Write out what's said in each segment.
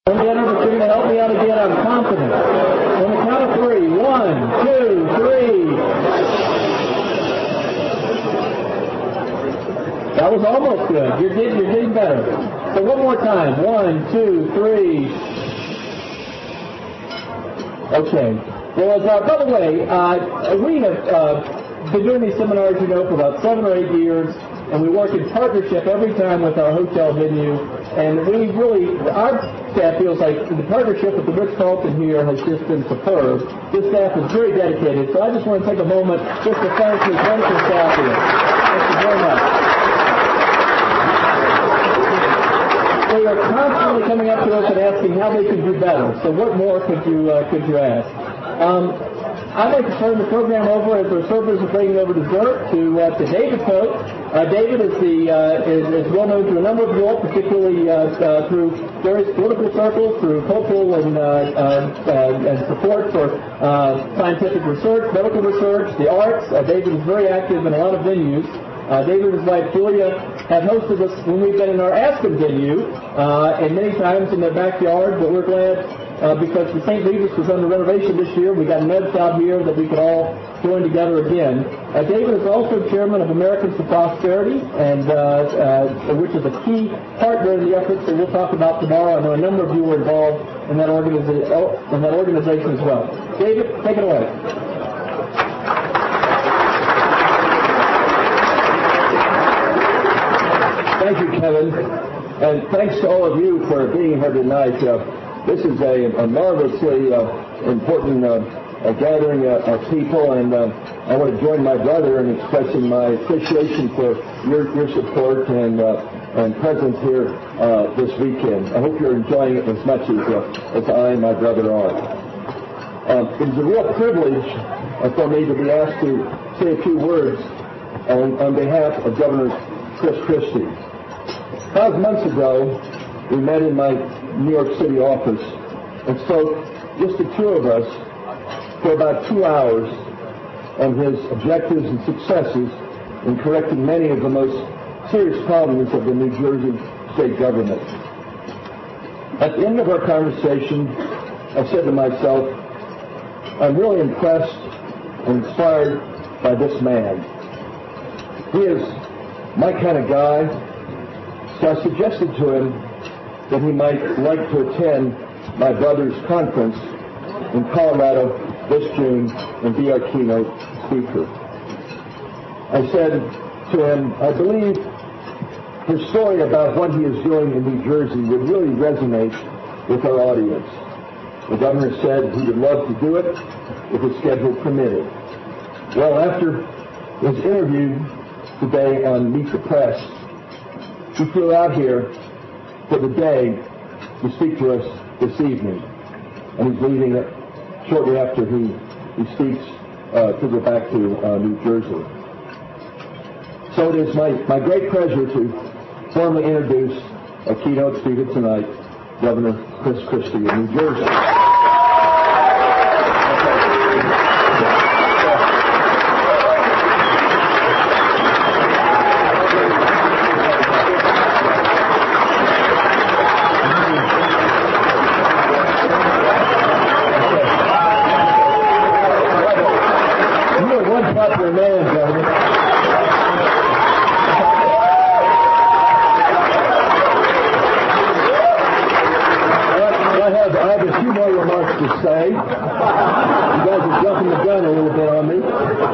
But you're going to help me out again. I'm confident. On the count of three. 1, 2, 3. That was almost good. You're getting better. So one more time. 1, 2, 3. Okay. Well, by the way, we have been doing these seminars, for about 7 or 8 years, and we work in partnership every time with our hotel venue. And we really, our staff feels like the partnership with the Ritz-Carlton here has just been superb. This staff is very dedicated, so I just want to take a moment just to thank this wonderful staff here. Thank you very much. They are constantly coming up to us and asking how they can do better. So what more could you ask? I'd like to turn the program over as our servers are bringing over dessert to David Pope. David is well known to a number of you all, particularly through various political circles, through cultural and support for scientific research, medical research, the arts. David is very active in a lot of venues. David and his wife Julia have hosted us when we've been in our Aspen venue, and many times in their backyard, but we're glad because the St. Regis was under renovation this year. We got Meds out here that we could all join together again. David is also chairman of Americans for Prosperity, and which is a key partner in the efforts that we'll talk about tomorrow. I know a number of you were involved in that organization as well. David, take it away. Thank you, Kevin, and thanks to all of you for being here tonight. This is a marvelously important gathering of people, and I want to join my brother in expressing my appreciation for your support and presence here this weekend. I hope you're enjoying it as much as I and my brother are. It is a real privilege for me to be asked to say a few words on behalf of Governor Chris Christie. 5 months ago, we met in my New York City office and spoke, just the two of us, for about 2 hours on his objectives and successes in correcting many of the most serious problems of the New Jersey state government. At the end of our conversation, I said to myself, I'm really impressed and inspired by this man. He is my kind of guy. So I suggested to him that he might like to attend my brother's conference in Colorado this June and be our keynote speaker. I said to him, I believe his story about what he is doing in New Jersey would really resonate with our audience. The governor said he would love to do it if his schedule permitted. Well, after his interview today on Meet the Press, he flew out here for the day to speak to us this evening, and he's leaving shortly after he speaks to go back to New Jersey. So it is my great pleasure to formally introduce our keynote speaker tonight, Governor Chris Christie of New Jersey. Say. You guys are jumping the gun a little bit on me.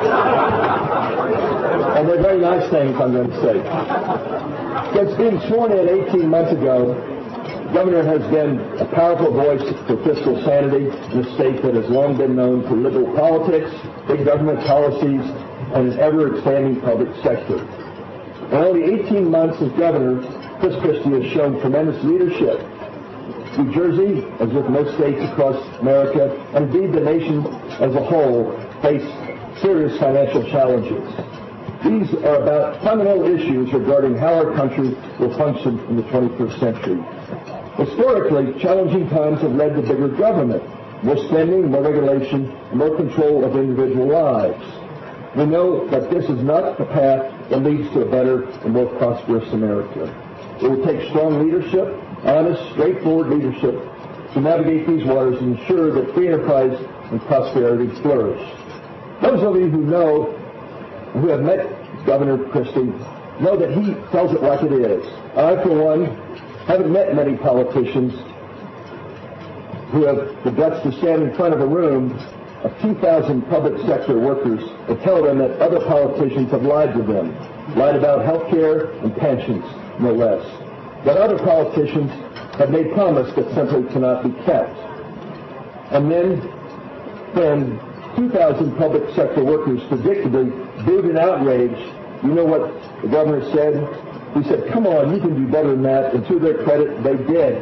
And they're very nice things I'm going to say. Since being sworn in 18 months ago, the governor has been a powerful voice for fiscal sanity in a state that has long been known for liberal politics, big government policies, and an ever-expanding public sector. In only 18 months as governor, Chris Christie has shown tremendous leadership. New Jersey, as with most states across America, and indeed the nation as a whole, face serious financial challenges. These are about fundamental issues regarding how our country will function in the 21st century. Historically, challenging times have led to bigger government, more spending, more regulation, more control of individual lives. We know that this is not the path that leads to a better and more prosperous America. It will take strong leadership, honest, straightforward leadership to navigate these waters and ensure that free enterprise and prosperity flourish. Those of you who have met Governor Christie know that he tells it like it is. I, for one, haven't met many politicians who have the guts to stand in front of a room of 2,000 public sector workers and tell them that other politicians have lied to them, lied about health care and pensions, no less. That other politicians have made promises that simply cannot be kept. And then, when 2,000 public sector workers predictably booed in outrage, you know what the governor said? He said, "Come on, you can do better than that," and to their credit, they did.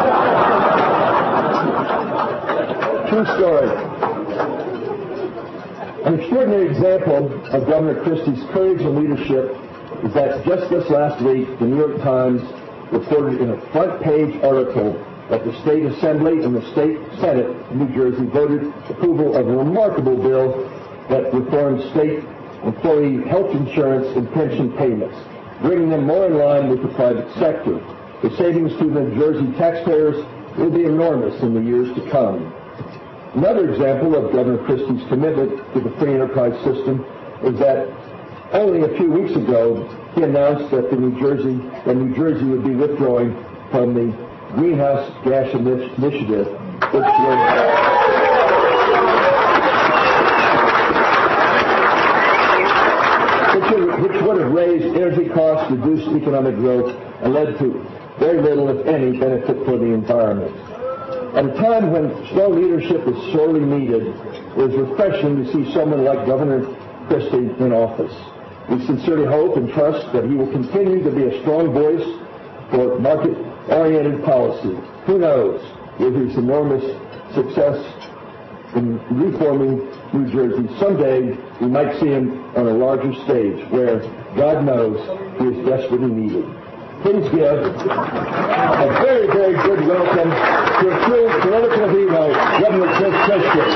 True story. An extraordinary example of Governor Christie's courage and leadership is that just this last week, the New York Times reported in a front-page article that the State Assembly and the State Senate of New Jersey voted approval of a remarkable bill that reforms state employee health insurance and pension payments, bringing them more in line with the private sector. The savings to the New Jersey taxpayers will be enormous in the years to come. Another example of Governor Christie's commitment to the free enterprise system is that only a few weeks ago he announced that New Jersey would be withdrawing from the Greenhouse Gas Initiative, which would have raised energy costs, reduced economic growth, and led to very little, if any, benefit for the environment. At a time when strong leadership is sorely needed, it is refreshing to see someone like Governor Christie in office. We sincerely hope and trust that he will continue to be a strong voice for market-oriented policy. Who knows, with his enormous success in reforming New Jersey, someday we might see him on a larger stage where, God knows, he is desperately needed. Please give a very, very good welcome to a true political hero, Governor Chris Christie.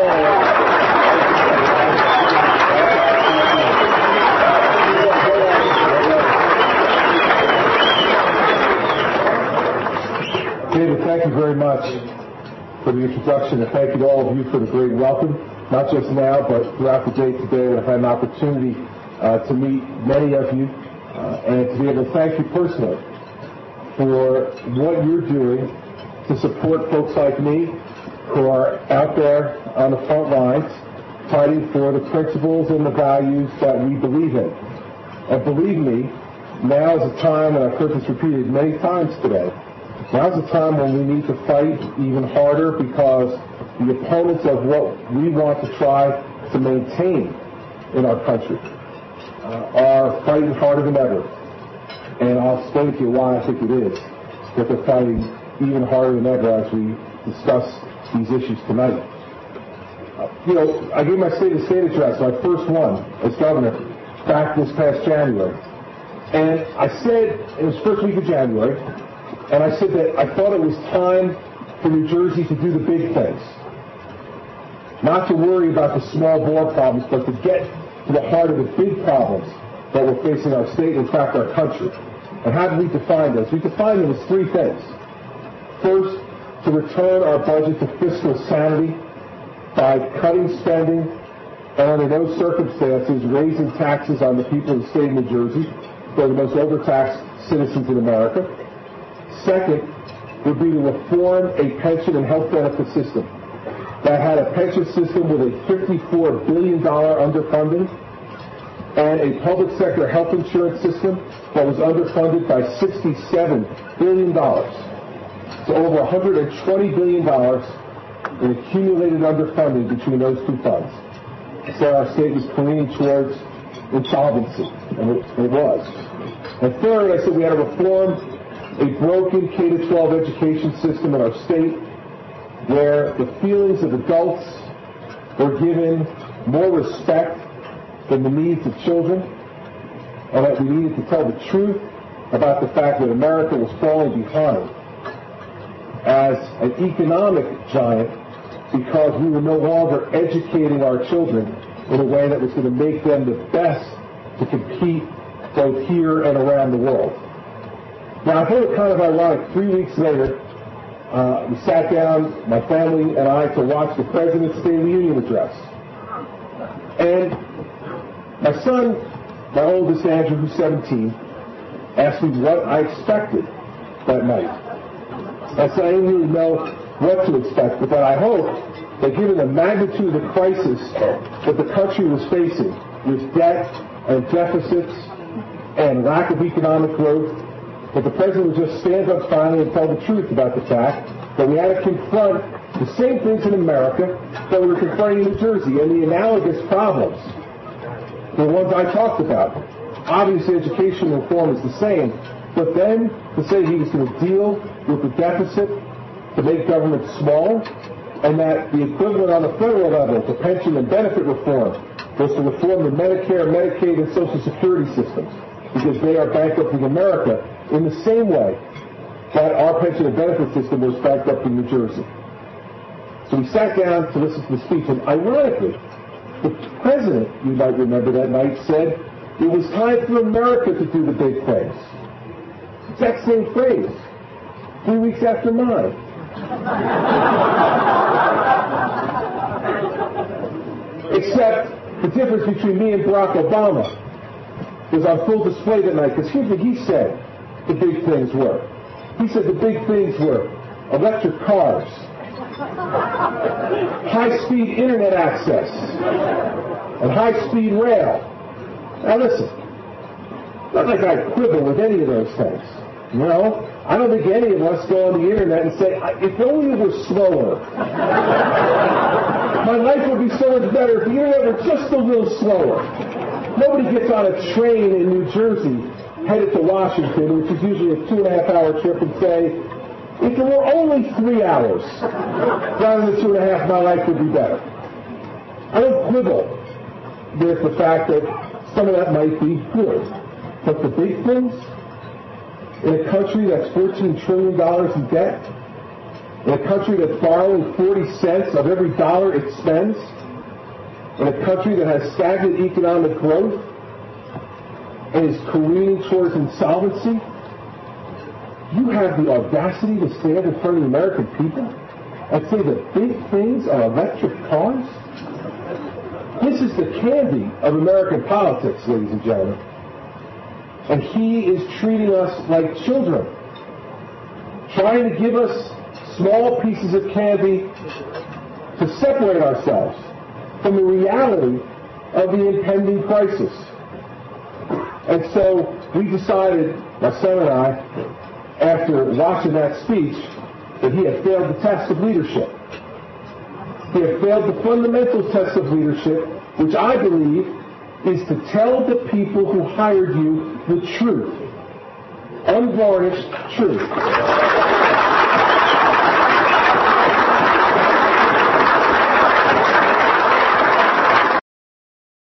David, thank you very much for the introduction, and thank you to all of you for the great welcome, not just now, but throughout the day today. I've had an opportunity to meet many of you and to be able to thank you personally for what you're doing to support folks like me who are out there on the front lines fighting for the principles and the values that we believe in. And believe me, now is a time, and I've heard this repeated many times today, now's the time when we need to fight even harder, because the opponents of what we want to try to maintain in our country are fighting harder than ever. And I'll explain to you why I think it is that they're fighting even harder than ever as we discuss these issues tonight. I gave my state address, my first one as governor, back this past January. And I said, it was first week of January, and I said that I thought it was time for New Jersey to do the big things. Not to worry about the small bore problems, but to get to the heart of the big problems that we're facing our state, in fact our country. And how do we define those? We define them as three things. First, to return our budget to fiscal sanity by cutting spending and under no circumstances raising taxes on the people of the state of New Jersey, who are the most overtaxed citizens in America. Second would be to reform a pension and health benefit system that had a pension system with a $54 billion underfunding and a public sector health insurance system that was underfunded by $67 billion. So over $120 billion in accumulated underfunding between those two funds. So our state was careening towards insolvency, and it was. And third, I said we had to reform a broken K-12 education system in our state where the feelings of adults were given more respect than the needs of children, and that we needed to tell the truth about the fact that America was falling behind as an economic giant because we were no longer educating our children in a way that was going to make them the best to compete both here and around the world. Now, I thought it kind of ironic. 3 weeks later, we sat down, my family and I, to watch the President's State of the Union address. And my son, my oldest Andrew, who's 17, asked me what I expected that night. I said I didn't really know what to expect, but that I hoped that given the magnitude of the crisis that the country was facing, with debt and deficits and lack of economic growth, that the President would just stand up finally and tell the truth about the fact that we had to confront the same things in America that we were confronting in New Jersey, and the analogous problems, the ones I talked about. Obviously, education reform is the same, but then to say he was going to deal with the deficit to make government small, and that the equivalent on the federal level to pension and benefit reform was to reform the Medicare, Medicaid, and Social Security systems, because they are bankrupting America in the same way that our pension and benefit system was bankrupting New Jersey. So we sat down to listen to the speech, and ironically, the President, you might remember that night, said it was time for America to do the big things. Exact same phrase, 3 weeks after mine. Except the difference between me and Barack Obama was on full display that night, because here's what he said the big things were. He said the big things were electric cars, high-speed internet access, and high-speed rail. Now listen, not like I quibble with any of those things. No, I don't think any of us go on the internet and say, if only it was slower. My life would be so much better if the internet were just a little slower. Nobody gets on a train in New Jersey headed to Washington, which is usually a 2.5-hour trip, and say, if it were only 3 hours rather than 2.5, my life would be better. I don't quibble with the fact that some of that might be good. But the big things, in a country that's $14 trillion in debt, in a country that's borrowing 40 cents of every dollar it spends, in a country that has stagnant economic growth and is careening towards insolvency, you have the audacity to stand in front of the American people and say the big things are electric cars? This is the candy of American politics, ladies and gentlemen. And he is treating us like children, trying to give us small pieces of candy to separate ourselves from the reality of the impending crisis. And so we decided, my son and I, after watching that speech, that he had failed the test of leadership. He had failed the fundamental test of leadership, which I believe is to tell the people who hired you the truth. Unvarnished truth.